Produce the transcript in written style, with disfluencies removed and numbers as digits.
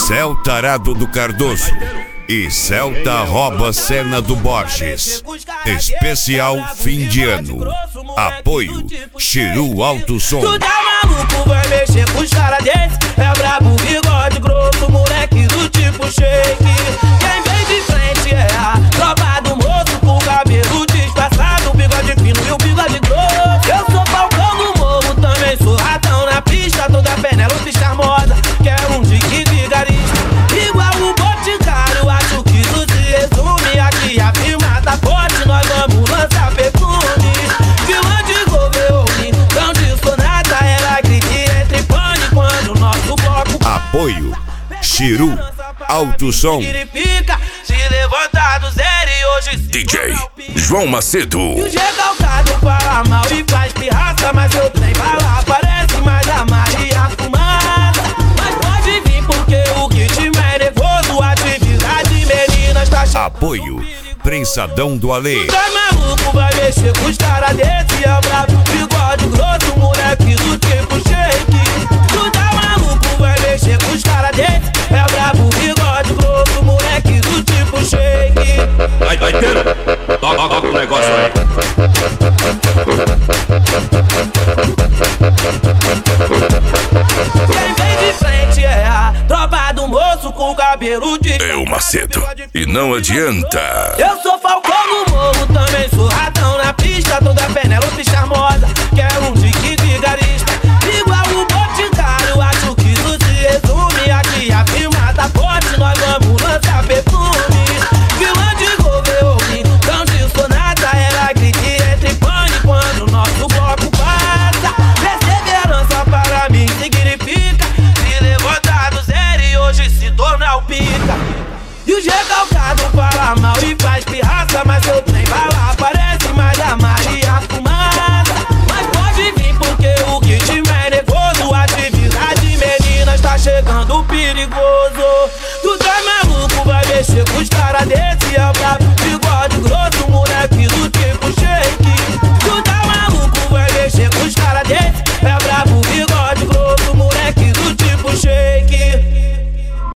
Céu Tarado do Cardoso e Celta rouba cena do Borges. Especial fim de ano. Apoio Chiru Alto Som. Tu tá maluco, vai mexer com os cara desse. É brabo, bigode grosso, moleque do tipo shake. Quem vem de frente é a tropa do moço, com cabelo disfarçado, bigode fino e o bigode grosso. Eu sou Falcão do morro, também sou ratão na pista. Toda Penélope charmosa, quer um dique vigarista. Igual o Boticário, acho que isso se resume. Aqui a firmada forte, nós vamos lançar perfume. Vilã de Governi, tão dissonata, ela grita entre pane quando o nosso bloco. Apoio Chiru Alto Som. Se levantar do zero e hoje DJ João Macedo. E o recalcado fala mal e faz pirraça, mas eu tenho bala, parece mais a Maria Fumaça. Mas pode vir porque o ritmo é nervoso, atividade meninas tá cheio. Apoio Prensadão do Alê. Tu tá maluco, vai mexer com os cara desse. É brabo, bigode grosso, moleque do tipo shake. Tu tá maluco, vai mexer com os cara desse. É brabo, bigode grosso, moleque do tipo shake. Vai, Pedro, toca o negócio aí. Quem vem de frente é a tropa do moço, com cabelo de Eu, Macedo, e não adianta. Eu sou Falcão do morro, também sou ratão na pista. Toda Penélope charmosa, quer um dique vigarista. Igual o Boticário, acho que isso se resume. Aqui a firmada forte, nós vamos lançar perfume. Vilã de Governi, tão dissonata, ela grita entre pane quando o nosso bloco passa. Perseverança para mim significa se levantar do zero e hoje se tornar o pica. E o recalcado fala mal e faz pirraça, mas eu tenho bala, parece mais a Maria Fumaça. Mas pode vir porque o ritmo é nervoso, atividade meninas tá chegando perigoso.